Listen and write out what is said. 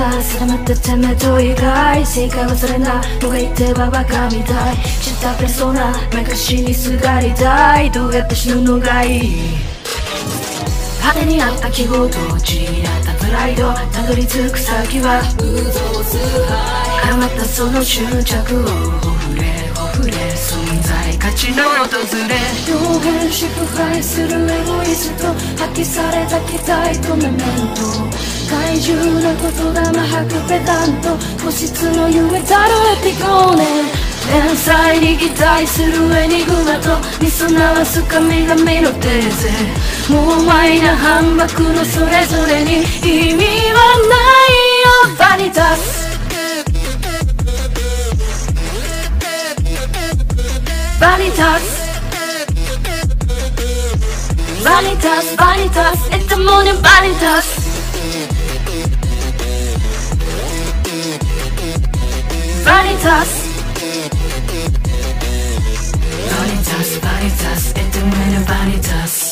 が定まったてめと以外正解はそれなのが言ってはバカみたい知ったペルソナ昔にすがりたいどうやって死ぬのがいい果てにあった記号と地になったプライドたどり着く先は偶像崇拝絡まったその執着をほふれ存在価値の訪れ表現し腐敗するエゴイスト発揮された期待とメメント怪獣な言霊吐くペダント個室のゆえたるエピコーネ天才に擬態するエニグマとミソなわす神々のテーゼもうワイな反駁のそれぞれに意味はないよバニタスバニタスバニタスバニタスエッタモニバニタスバニタスバニタスバニタスエッタモニバニタス